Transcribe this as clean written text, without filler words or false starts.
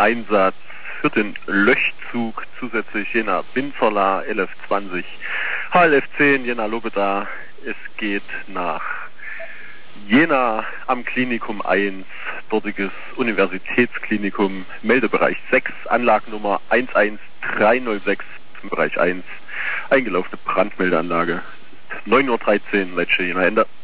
Einsatz für den Löschzug, zusätzlich Jena Binzerla 1120, HLF 10 Jena Lobeda. Es geht nach Jena am Klinikum 1, dortiges Universitätsklinikum, Meldebereich 6, Anlagennummer 11306, Bereich 1, eingelaufene Brandmeldeanlage. 9:13 Uhr, Leitsche Jena Ende.